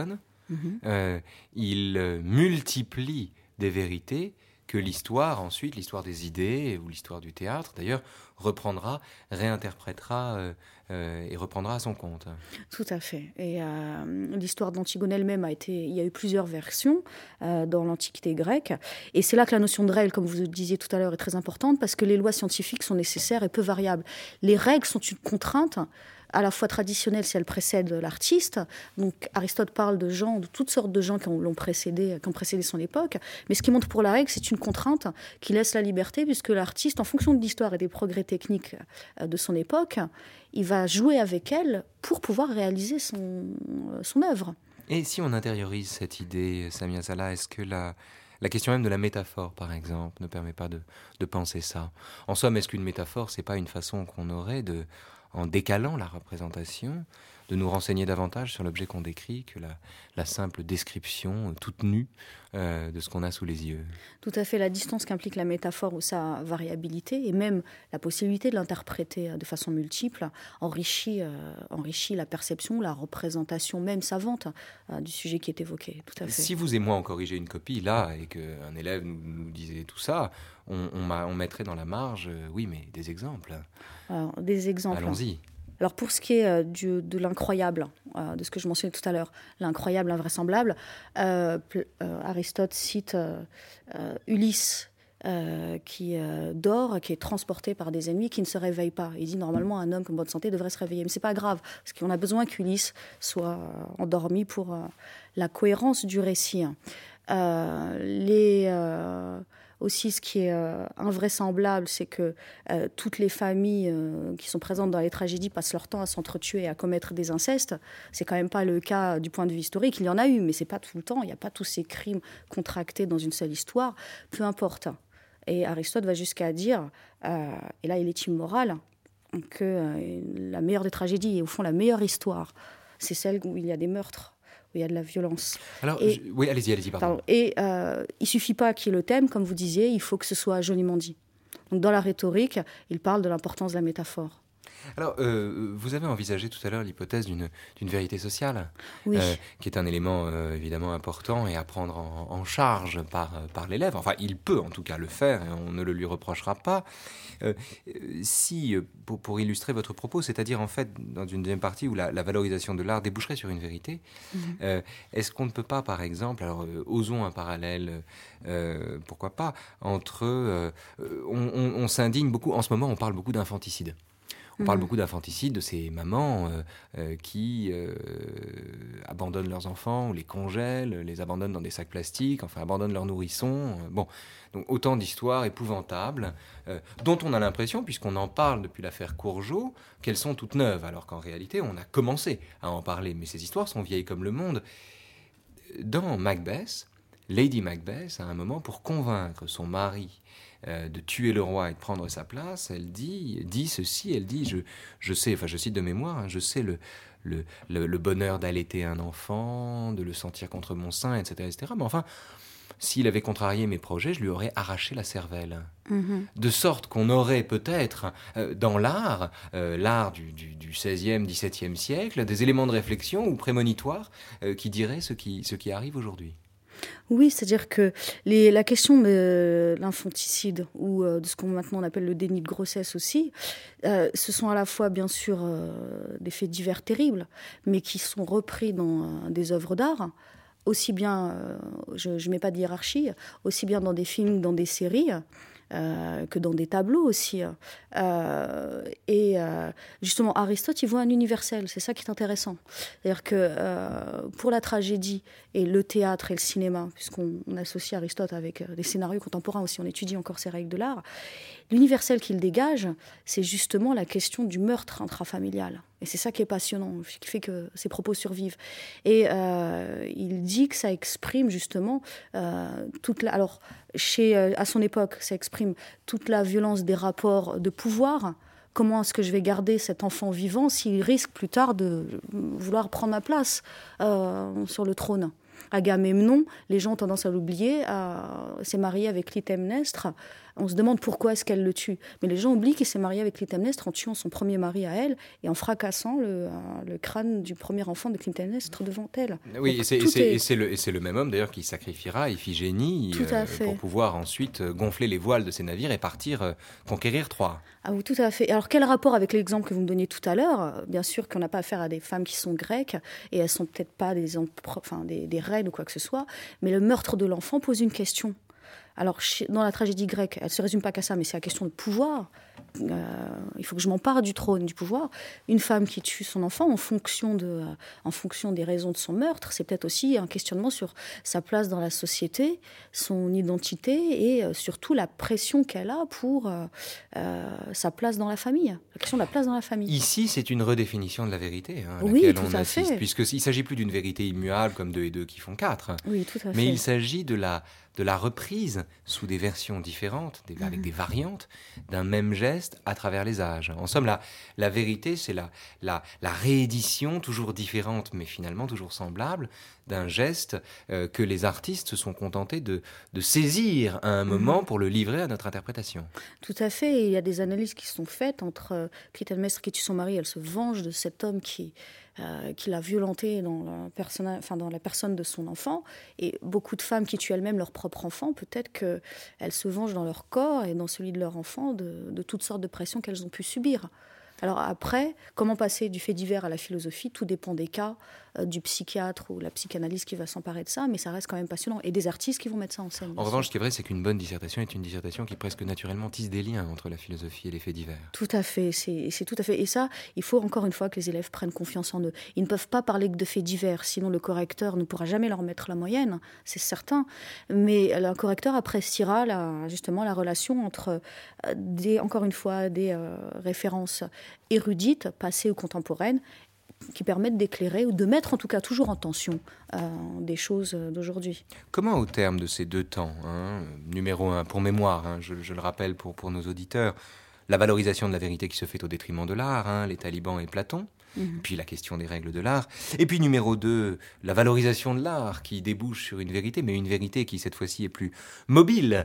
Il multiplie des vérités que l'histoire, ensuite, l'histoire des idées ou l'histoire du théâtre, d'ailleurs, reprendra, réinterprétera et reprendra à son compte. Tout à fait. Et l'histoire d'Antigone elle-même il y a eu plusieurs versions dans l'Antiquité grecque. Et c'est là que la notion de règle, comme vous le disiez tout à l'heure, est très importante parce que les lois scientifiques sont nécessaires et peu variables. Les règles sont une contrainte à la fois traditionnelle si elle précède l'artiste. Donc Aristote parle de gens, de toutes sortes de gens qui ont précédé son époque. Mais ce qui montre pour la règle, c'est une contrainte qui laisse la liberté puisque l'artiste, en fonction de l'histoire et des progrès techniques de son époque, il va jouer avec elle pour pouvoir réaliser son œuvre. Et si on intériorise cette idée, Samia Salah, est-ce que la question même de la métaphore, par exemple, ne permet pas de penser ça ? En somme, est-ce qu'une métaphore, c'est pas une façon qu'on aurait en décalant la représentation, de nous renseigner davantage sur l'objet qu'on décrit que la simple description toute nue de ce qu'on a sous les yeux. Tout à fait, la distance qu'implique la métaphore ou sa variabilité et même la possibilité de l'interpréter de façon multiple enrichit la perception, la représentation même savante du sujet qui est évoqué. Tout à fait. Si vous et moi on corrigeait une copie là et qu'un élève nous disait tout ça, on mettrait dans la marge, oui mais des exemples. Alors, des exemples. Allons-y. Alors pour ce qui est de l'incroyable, de ce que je mentionnais tout à l'heure, l'incroyable, invraisemblable, Aristote cite Ulysse qui dort, qui est transporté par des ennemis, qui ne se réveille pas. Il dit normalement un homme en bonne santé devrait se réveiller, mais c'est pas grave parce qu'on a besoin qu'Ulysse soit endormi pour la cohérence du récit. Aussi, ce qui est invraisemblable, c'est que toutes les familles qui sont présentes dans les tragédies passent leur temps à s'entretuer et à commettre des incestes. C'est quand même pas le cas du point de vue historique. Il y en a eu, mais c'est pas tout le temps. Il n'y a pas tous ces crimes contractés dans une seule histoire. Peu importe. Et Aristote va jusqu'à dire, et là il est immoral, que la meilleure des tragédies, et au fond la meilleure histoire, c'est celle où il y a des meurtres, où il y a de la violence. Alors, oui, allez-y, pardon. Et il suffit pas qu'il y ait le thème, comme vous disiez, il faut que ce soit joliment dit. Donc dans la rhétorique, il parle de l'importance de la métaphore. Alors, vous avez envisagé tout à l'heure l'hypothèse d'une vérité sociale, oui. Qui est un élément évidemment important et à prendre en charge par l'élève. Enfin, il peut en tout cas le faire et on ne le lui reprochera pas. Pour illustrer votre propos, c'est-à-dire en fait dans une deuxième partie où la valorisation de l'art déboucherait sur une vérité, est-ce qu'on ne peut pas, par exemple, alors osons un parallèle, pourquoi pas, entre... on s'indigne beaucoup, en ce moment on parle beaucoup d'infanticide. On parle beaucoup d'infanticide, de ces mamans qui abandonnent leurs enfants, ou les congèlent, les abandonnent dans des sacs plastiques, enfin abandonnent leurs nourrissons. Bon, donc autant d'histoires épouvantables dont on a l'impression, puisqu'on en parle depuis l'affaire Courgeot, qu'elles sont toutes neuves, alors qu'en réalité on a commencé à en parler. Mais ces histoires sont vieilles comme le monde. Dans Macbeth, Lady Macbeth, à un moment, pour convaincre son mari de tuer le roi et de prendre sa place, elle dit ceci, elle dit, je sais, enfin je cite de mémoire, hein, je sais le bonheur d'allaiter un enfant, de le sentir contre mon sein, etc., etc. Mais enfin, s'il avait contrarié mes projets, je lui aurais arraché la cervelle. De sorte qu'on aurait peut-être dans l'art du XVIe, XVIIe siècle, des éléments de réflexion ou prémonitoires qui diraient ce qui arrive aujourd'hui. Oui, c'est-à-dire que la question de l'infanticide ou de ce qu'on maintenant appelle le déni de grossesse aussi, ce sont à la fois bien sûr des faits divers terribles, mais qui sont repris dans des œuvres d'art, aussi bien, je ne mets pas de hiérarchie, aussi bien dans des films que dans des séries, que dans des tableaux aussi. Justement, Aristote, il voit un universel, c'est ça qui est intéressant. C'est-à-dire que pour la tragédie et le théâtre et le cinéma, puisqu'on associe Aristote avec des scénarios contemporains aussi, on étudie encore ces règles de l'art, l'universel qu'il dégage, c'est justement la question du meurtre intrafamilial. Et c'est ça qui est passionnant, qui fait que ses propos survivent. Et il dit que ça exprime justement alors, à son époque, ça exprime toute la violence des rapports de pouvoir. Comment est-ce que je vais garder cet enfant vivant s'il risque plus tard de vouloir prendre ma place sur le trône ? Agamemnon, les gens ont tendance à l'oublier, s'est marié avec Clytemnestre. on se demande pourquoi est-ce qu'elle le tue. Mais les gens oublient qu'il s'est marié avec Clytemnestre en tuant son premier mari à elle et en fracassant le crâne du premier enfant de Clytemnestre devant elle. Oui, et c'est le même homme d'ailleurs qui sacrifiera Iphigénie pour pouvoir ensuite gonfler les voiles de ses navires et partir conquérir Troie. Ah oui, tout à fait. Alors quel rapport avec l'exemple que vous me donniez tout à l'heure ? Bien sûr qu'on n'a pas affaire à des femmes qui sont grecques et elles sont peut-être pas des reines ou quoi que ce soit, mais le meurtre de l'enfant pose une question. Alors, dans la tragédie grecque, elle ne se résume pas qu'à ça, mais c'est la question de pouvoir. Il faut que je m'empare du trône, du pouvoir. Une femme qui tue son enfant en fonction des raisons de son meurtre, c'est peut-être aussi un questionnement sur sa place dans la société, son identité et surtout la pression qu'elle a pour sa place dans la famille. La question de la place dans la famille. Ici, c'est une redéfinition de la vérité à oui, laquelle tout on à assiste, fait. puisqu'il ne s'agit plus d'une vérité immuable comme 2 et 2 qui font 4. Oui, tout à fait. Mais il s'agit de la reprise sous des versions différentes, avec des variantes, d'un même geste à travers les âges. En somme, la vérité, c'est la réédition, toujours différente, mais finalement toujours semblable, d'un geste que les artistes se sont contentés de saisir à un moment pour le livrer à notre interprétation. Tout à fait. Et il y a des analyses qui sont faites entre Clytemnestre qui tue son mari, elle se venge de cet homme qui l'a violentée dans la personne de son enfant. Et beaucoup de femmes qui tuent elles-mêmes leur propre enfant, peut-être qu'elles se vengent dans leur corps et dans celui de leur enfant de toutes sortes de pressions qu'elles ont pu subir. Alors après, comment passer du fait divers à la philosophie ? Tout dépend des cas, du psychiatre ou la psychanalyse qui va s'emparer de ça, mais ça reste quand même passionnant. Et des artistes qui vont mettre ça en scène. En revanche, ce qui est vrai, c'est qu'une bonne dissertation est une dissertation qui presque naturellement tisse des liens entre la philosophie et les faits divers. Tout à fait, c'est tout à fait. Et ça, il faut encore une fois que les élèves prennent confiance en eux. Ils ne peuvent pas parler que de faits divers, sinon le correcteur ne pourra jamais leur mettre la moyenne, c'est certain. Mais le correcteur appréciera justement la relation entre, encore une fois, des références érudites, passées ou contemporaines, qui permettent d'éclairer ou de mettre en tout cas toujours en tension des choses d'aujourd'hui. Comment au terme de ces 2 temps, numéro 1 pour mémoire, je le rappelle pour nos auditeurs, la valorisation de la vérité qui se fait au détriment de l'art, les talibans et Platon, puis la question des règles de l'art, et puis numéro 2, la valorisation de l'art qui débouche sur une vérité, mais une vérité qui cette fois-ci est plus mobile,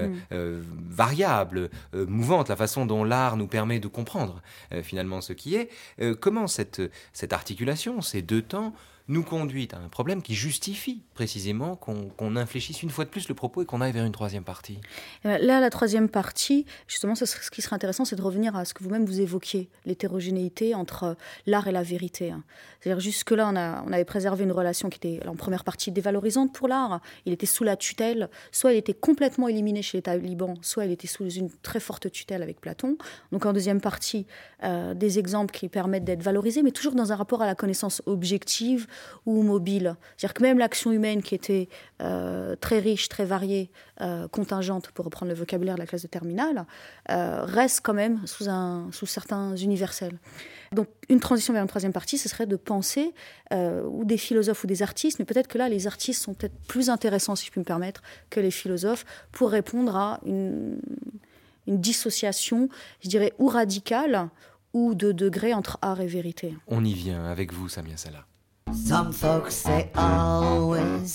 variable, mouvante, la façon dont l'art nous permet de comprendre finalement ce qui est. Comment cette articulation, ces 2 temps, nous conduit à un problème qui justifie précisément qu'on infléchisse une fois de plus le propos et qu'on aille vers une 3e partie. Là, la 3e partie, justement, ce qui serait intéressant, c'est de revenir à ce que vous-même vous évoquiez, l'hétérogénéité entre l'art et la vérité. C'est-à-dire, jusque-là, on avait préservé une relation qui était, en première partie, dévalorisante pour l'art. Il était sous la tutelle, soit il était complètement éliminé chez les talibans, soit il était sous une très forte tutelle avec Platon. Donc, en 2e partie, des exemples qui permettent d'être valorisés, mais toujours dans un rapport à la connaissance objective ou mobile. C'est-à-dire que même l'action humaine qui était très riche, très variée, contingente, pour reprendre le vocabulaire de la classe de terminale, reste quand même sous certains universels. Donc une transition vers une 3e partie, ce serait de penser, ou des philosophes ou des artistes, mais peut-être que là, les artistes sont peut-être plus intéressants, si je puis me permettre, que les philosophes, pour répondre à une dissociation, je dirais, ou radicale, ou de degré entre art et vérité. On y vient avec vous, Samia Salah. Some folks they always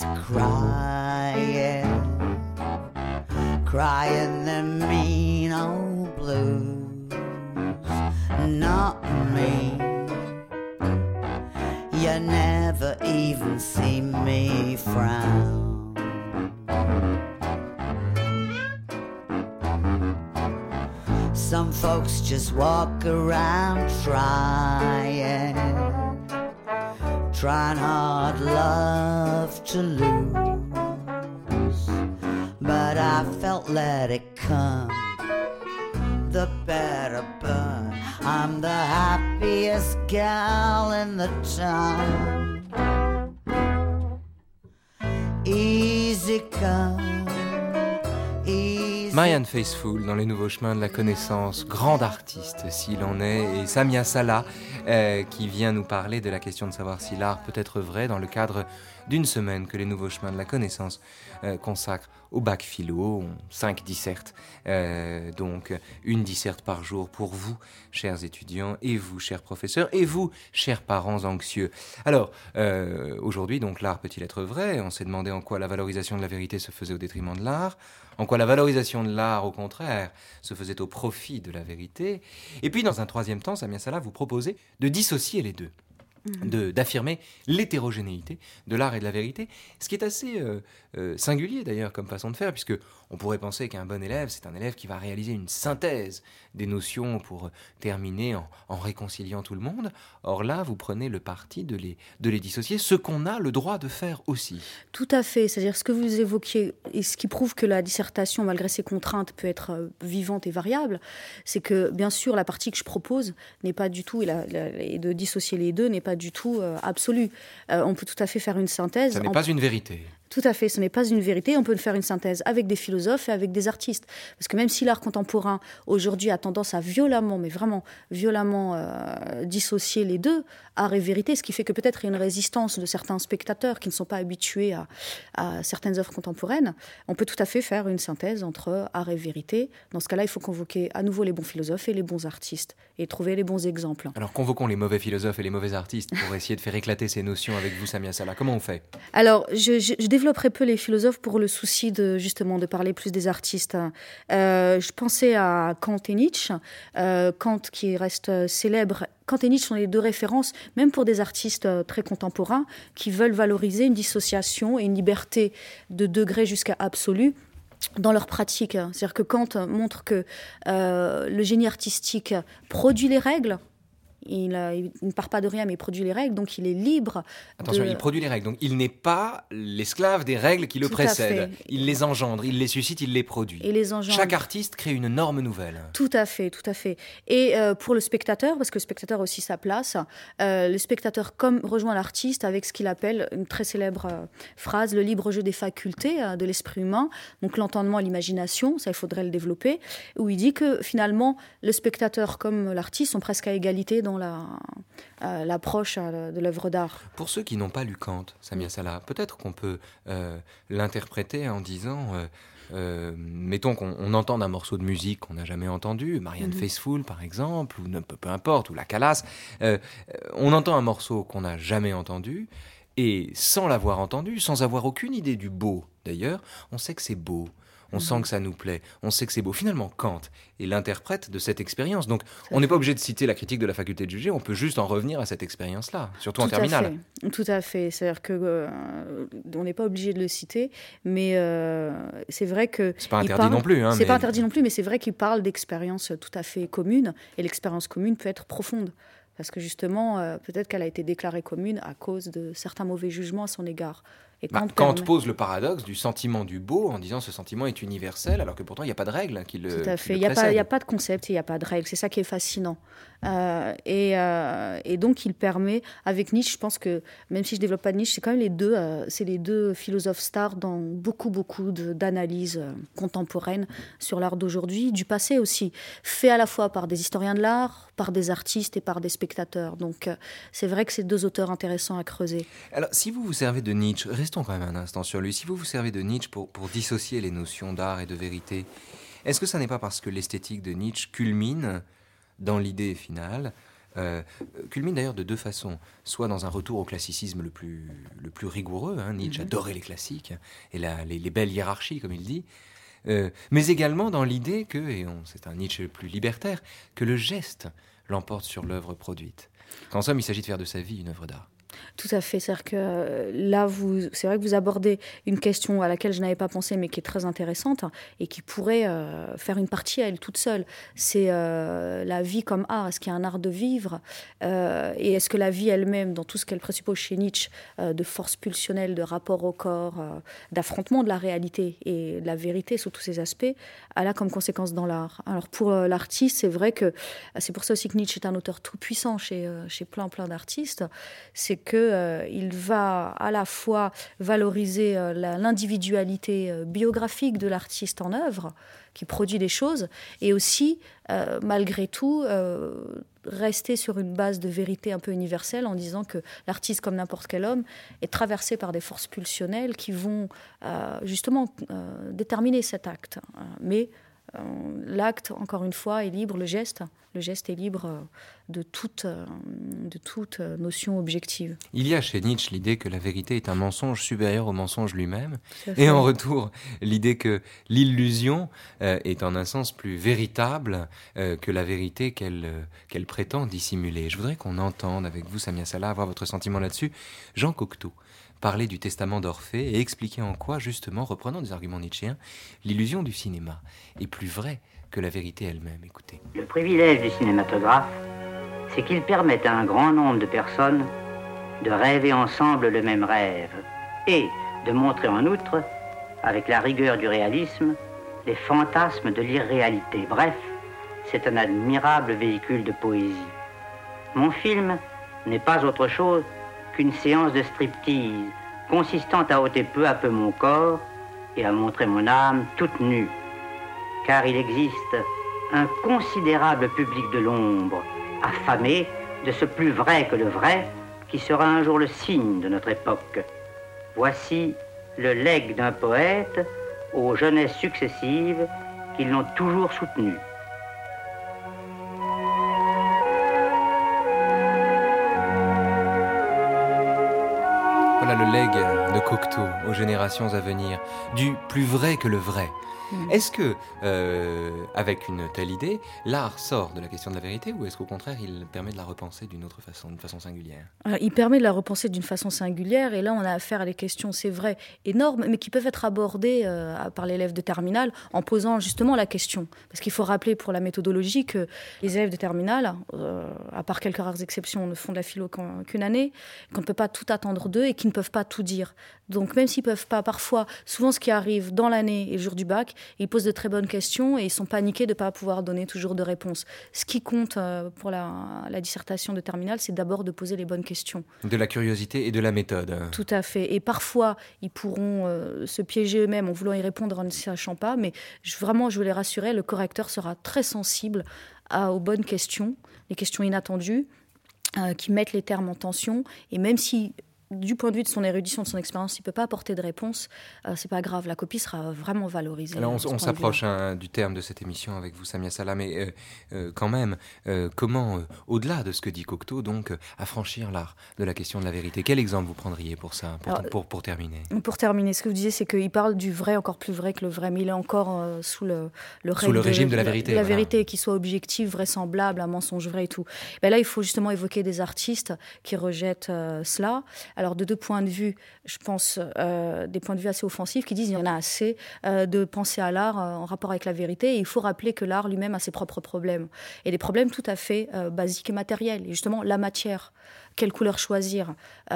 crying them mean old blues. Not me. You never even see me frown. Some folks just walk around trying hard love to lose, but I felt let it come, the better burn. I'm the happiest gal in the town. Easy come, easy. Marianne Faithfull dans Les Nouveaux Chemins de la Connaissance, grande artiste s'il en est, et Samia Salah qui vient nous parler de la question de savoir si l'art peut être vrai dans le cadre d'une semaine que les Nouveaux Chemins de la Connaissance consacrent au bac philo, 5 dissertes, donc une disserte par jour pour vous, chers étudiants, et vous, chers professeurs, et vous, chers parents anxieux. Alors, aujourd'hui, donc, l'art peut-il être vrai ? On s'est demandé en quoi la valorisation de la vérité se faisait au détriment de l'art, en quoi la valorisation de l'art, au contraire, se faisait au profit de la vérité. Et puis, dans un troisième temps, Samia Salah vous proposait de dissocier les deux. D'affirmer l'hétérogénéité de l'art et de la vérité, ce qui est assez singulier d'ailleurs comme façon de faire, puisque on pourrait penser qu'un bon élève, c'est un élève qui va réaliser une synthèse des notions pour terminer en réconciliant tout le monde. Or là, vous prenez le parti de les dissocier, ce qu'on a le droit de faire aussi. Tout à fait, c'est-à-dire ce que vous évoquiez, et ce qui prouve que la dissertation, malgré ses contraintes, peut être vivante et variable, c'est que bien sûr la partie que je propose n'est pas du tout, et de dissocier les deux n'est pas du tout absolue. On peut tout à fait faire une synthèse. Ça n'est pas une vérité. Tout à fait, ce n'est pas une vérité. On peut faire une synthèse avec des philosophes et avec des artistes. Parce que même si l'art contemporain, aujourd'hui, a tendance à violemment, mais vraiment violemment dissocier les deux, art et vérité, ce qui fait que peut-être il y a une résistance de certains spectateurs qui ne sont pas habitués à certaines œuvres contemporaines, on peut tout à fait faire une synthèse entre art et vérité. Dans ce cas-là, il faut convoquer à nouveau les bons philosophes et les bons artistes et trouver les bons exemples. Alors, convoquons les mauvais philosophes et les mauvais artistes pour essayer de faire éclater ces notions avec vous, Samia Salah. Comment on fait ? Alors, je développerai peu les philosophes pour le souci justement de parler plus des artistes. Je pensais à Kant et Nietzsche. Kant qui reste célèbre. Kant et Nietzsche sont les deux références, même pour des artistes très contemporains, qui veulent valoriser une dissociation et une liberté de degré jusqu'à absolu dans leur pratique. C'est-à-dire que Kant montre que le génie artistique produit les règles. Il ne part pas de rien, mais il produit les règles, donc il est libre. Attention, il produit les règles, donc il n'est pas l'esclave des règles qui le précèdent. Il les engendre, il les suscite, il les produit. Et les engendre. Chaque artiste crée une norme nouvelle. Tout à fait, tout à fait. Et pour le spectateur, parce que le spectateur a aussi sa place, le spectateur rejoint l'artiste avec ce qu'il appelle une très célèbre phrase, le libre jeu des facultés de l'esprit humain, donc l'entendement et l'imagination, ça il faudrait le développer, où il dit que finalement le spectateur comme l'artiste sont presque à égalité dans l'approche de l'œuvre d'art. Pour ceux qui n'ont pas lu Kant, Samia Salah, peut-être qu'on peut l'interpréter en disant, mettons qu'on entende un morceau de musique qu'on n'a jamais entendu, Marianne Faithfull par exemple, ou peu importe, ou La Calas, on entend un morceau qu'on n'a jamais entendu, et sans l'avoir entendu, sans avoir aucune idée du beau d'ailleurs, on sait que c'est beau. On sent que ça nous plaît, on sait que c'est beau. Finalement, Kant est l'interprète de cette expérience. Donc, on n'est pas obligé de citer la critique de la faculté de juger, on peut juste en revenir à cette expérience-là, surtout en terminale. Tout à fait. C'est-à-dire qu'on n'est pas obligé de le citer, mais c'est vrai que... C'est pas interdit non plus. C'est pas interdit non plus, mais c'est vrai qu'il parle d'expériences tout à fait communes, et l'expérience commune peut être profonde. Parce que justement, peut-être qu'elle a été déclarée commune à cause de certains mauvais jugements à son égard. Et Kant pose le paradoxe du sentiment du beau en disant ce sentiment est universel, alors que pourtant il n'y a pas de règle qui le précède. Tout à fait. Il n'y a pas de concept et il n'y a pas de règle. C'est ça qui est fascinant. Et donc il permet, avec Nietzsche, je pense que même si je ne développe pas Nietzsche, c'est quand même les deux philosophes stars dans beaucoup d'analyses contemporaines sur l'art d'aujourd'hui, du passé aussi, fait à la fois par des historiens de l'art, par des artistes et par des spectateurs. Donc c'est vrai que c'est deux auteurs intéressants à creuser. Alors si vous vous servez de Nietzsche, restons quand même un instant sur lui, si vous vous servez de Nietzsche pour dissocier les notions d'art et de vérité, est-ce que ça n'est pas parce que l'esthétique de Nietzsche culmine dans l'idée finale, culmine d'ailleurs de deux façons, soit dans un retour au classicisme le plus rigoureux, Nietzsche adorait les classiques et les belles hiérarchies comme il dit, mais également dans l'idée que, et c'est un Nietzsche plus libertaire, que le geste l'emporte sur l'œuvre produite. Qu'en somme, il s'agit de faire de sa vie une œuvre d'art. Tout à fait. C'est-à-dire que là, c'est vrai que vous abordez une question à laquelle je n'avais pas pensé, mais qui est très intéressante et qui pourrait faire une partie à elle toute seule. C'est la vie comme art. Est-ce qu'il y a un art de vivre et est-ce que la vie elle-même, dans tout ce qu'elle présuppose chez Nietzsche, de force pulsionnelle, de rapport au corps, d'affrontement de la réalité et de la vérité sous tous ses aspects, elle a comme conséquence dans l'art. Alors pour l'artiste, c'est vrai que c'est pour ça aussi que Nietzsche est un auteur tout puissant chez plein d'artistes. C'est qu'il va à la fois valoriser l'individualité biographique de l'artiste en œuvre, qui produit des choses, et aussi, malgré tout, rester sur une base de vérité un peu universelle en disant que l'artiste, comme n'importe quel homme, est traversé par des forces pulsionnelles qui vont justement déterminer cet acte. Mais l'acte, encore une fois, est libre, le geste est libre de toute notion objective. Il y a chez Nietzsche l'idée que la vérité est un mensonge supérieur au mensonge lui-même, et en retour, l'idée que l'illusion est en un sens plus véritable que la vérité qu'elle prétend dissimuler. Je voudrais qu'on entende avec vous, Samia Salah, avoir votre sentiment là-dessus. Jean Cocteau parler du testament d'Orphée et expliquer en quoi, justement, reprenant des arguments nietzschéens, l'illusion du cinéma est plus vraie que la vérité elle-même. Écoutez. Le privilège du cinématographe, c'est qu'il permet à un grand nombre de personnes de rêver ensemble le même rêve et de montrer en outre, avec la rigueur du réalisme, les fantasmes de l'irréalité. Bref, c'est un admirable véhicule de poésie. Mon film n'est pas autre chose qu'une séance de striptease consistant à ôter peu à peu mon corps et à montrer mon âme toute nue. Car il existe un considérable public de l'ombre, affamé de ce plus vrai que le vrai, qui sera un jour le signe de notre époque. Voici le legs d'un poète aux jeunesses successives qui l'ont toujours soutenu. Voilà le legs de Cocteau aux générations à venir, du plus vrai que le vrai. Est-ce que, avec une telle idée, l'art sort de la question de la vérité, ou est-ce qu'au contraire, il permet de la repenser d'une autre façon, d'une façon singulière ? Il permet de la repenser d'une façon singulière, et là on a affaire à des questions, c'est vrai, énormes, mais qui peuvent être abordées par l'élève de terminale en posant justement la question. Parce qu'il faut rappeler pour la méthodologie que les élèves de terminale, à part quelques rares exceptions, ne font de la philo qu'une année, qu'on ne peut pas tout attendre d'eux et qu'ils ne peuvent pas tout dire. Donc même s'ils ne peuvent pas, parfois, souvent ce qui arrive dans l'année et le jour du bac, ils posent de très bonnes questions et ils sont paniqués de ne pas pouvoir donner toujours de réponses. Ce qui compte pour la dissertation de terminale, c'est d'abord de poser les bonnes questions. De la curiosité et de la méthode. Tout à fait. Et parfois, ils pourront se piéger eux-mêmes en voulant y répondre en ne sachant pas, mais vraiment, je veux les rassurer, le correcteur sera très sensible aux bonnes questions, les questions inattendues, qui mettent les termes en tension, et même si du point de vue de son érudition, de son expérience, il ne peut pas apporter de réponse, c'est pas grave, la copie sera vraiment valorisée. Alors on s'approche du terme de cette émission avec vous, Samia Salah, mais quand même, comment, au-delà de ce que dit Cocteau, donc, affranchir l'art de la question de la vérité ? Quel exemple vous prendriez pour ça, pour terminer ? Pour terminer, ce que vous disiez, c'est qu'il parle du vrai encore plus vrai que le vrai, mais il est encore sous le régime de la vérité. La vérité, qui soit objective, vraisemblable, un mensonge vrai et tout. Ben là, il faut justement évoquer des artistes qui rejettent cela. Alors, de deux points de vue, je pense, des points de vue assez offensifs, qui disent qu'il y en a assez de penser à l'art en rapport avec la vérité. Et il faut rappeler que l'art lui-même a ses propres problèmes. Et des problèmes tout à fait basiques et matériels. Et justement, la matière. Quelle couleur choisir ?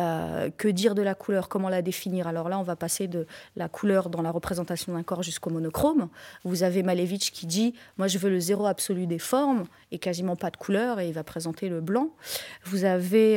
Que dire de la couleur ? Comment la définir ? Alors là, on va passer de la couleur dans la représentation d'un corps jusqu'au monochrome. Vous avez Malevich qui dit « Moi, je veux le zéro absolu des formes et quasiment pas de couleur » et il va présenter le blanc. Vous avez,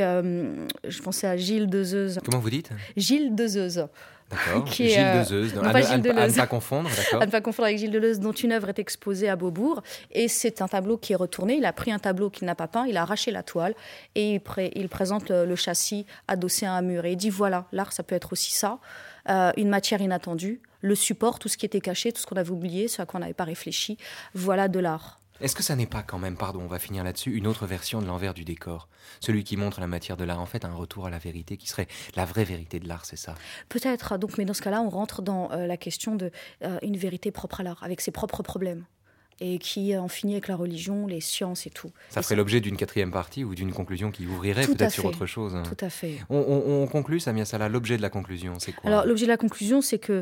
je pensais à Gilles Deleuze. Comment vous dites ? Gilles Deleuze. D'accord. Gilles Deleuze. À ne pas confondre, d'accord. À ne pas confondre avec Gilles Deleuze, dont une œuvre est exposée à Beaubourg. Et c'est un tableau qui est retourné. Il a pris un tableau qu'il n'a pas peint, il a arraché la toile et il présente le châssis adossé à un mur. Et il dit voilà, l'art, ça peut être aussi ça, une matière inattendue, le support, tout ce qui était caché, tout ce qu'on avait oublié, ce à quoi on n'avait pas réfléchi. Voilà de l'art. Est-ce que ça n'est pas quand même, pardon, on va finir là-dessus, une autre version de l'envers du décor ? Celui qui montre la matière de l'art, en fait, un retour à la vérité qui serait la vraie vérité de l'art, c'est ça ? Peut-être, donc, mais dans ce cas-là, on rentre dans la question d'une vérité propre à l'art, avec ses propres problèmes, et qui en finit avec la religion, les sciences et tout. Ça ferait l'objet d'une quatrième partie ou d'une conclusion qui ouvrirait peut-être sur autre chose. Tout à fait. On conclut, Samia Salah, l'objet de la conclusion, c'est quoi ? Alors, l'objet de la conclusion, c'est que...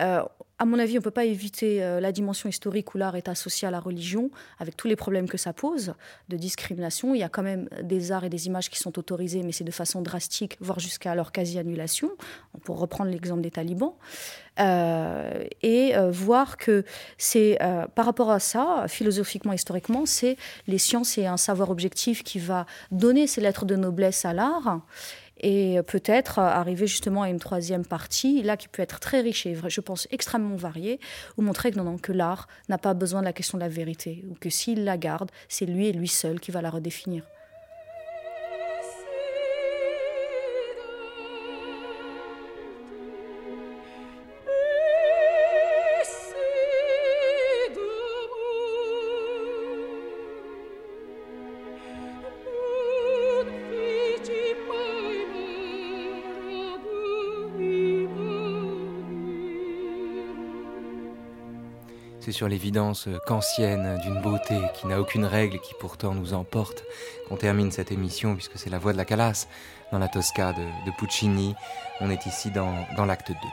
à mon avis, on ne peut pas éviter la dimension historique où l'art est associé à la religion, avec tous les problèmes que ça pose, de discrimination. Il y a quand même des arts et des images qui sont autorisés, mais c'est de façon drastique, voire jusqu'à leur quasi-annulation, pour reprendre l'exemple des talibans. Et voir que c'est, par rapport à ça, philosophiquement, historiquement, c'est les sciences et un savoir objectif qui va donner ces lettres de noblesse à l'art. Et peut-être arriver justement à une troisième partie, là qui peut être très riche et je pense extrêmement variée, où montrer que l'art n'a pas besoin de la question de la vérité, ou que s'il la garde, c'est lui et lui seul qui va la redéfinir. C'est sur l'évidence kantienne d'une beauté qui n'a aucune règle et qui pourtant nous emporte qu'on termine cette émission, puisque c'est la voix de la Calas dans la Tosca de Puccini. On est ici dans l'acte 2.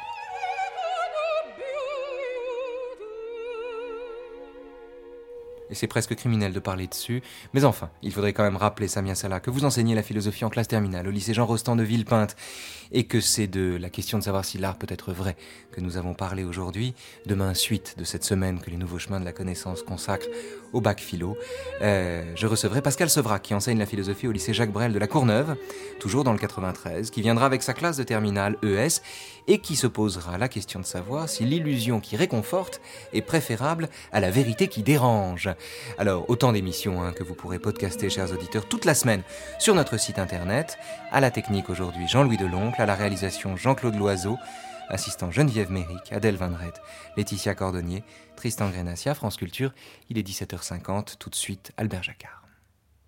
Et c'est presque criminel de parler dessus. Mais enfin, il faudrait quand même rappeler, Samia Salah, que vous enseignez la philosophie en classe terminale au lycée Jean Rostand de Villepinte et que c'est de la question de savoir si l'art peut être vrai que nous avons parlé aujourd'hui. Demain, suite de cette semaine que les Nouveaux Chemins de la Connaissance consacrent au bac philo, je recevrai Pascal Sevrac qui enseigne la philosophie au lycée Jacques Brel de la Courneuve, toujours dans le 93, qui viendra avec sa classe de terminale ES et qui se posera la question de savoir si l'illusion qui réconforte est préférable à la vérité qui dérange. Alors, autant d'émissions que vous pourrez podcaster, chers auditeurs, toute la semaine sur notre site internet. À la technique aujourd'hui, Jean-Louis Deloncle, à la réalisation Jean-Claude Loiseau, assistant Geneviève Méric, Adèle Van Ret, Laetitia Cordonnier, Tristan Grenassia, France Culture. Il est 17h50, tout de suite Albert Jacquard.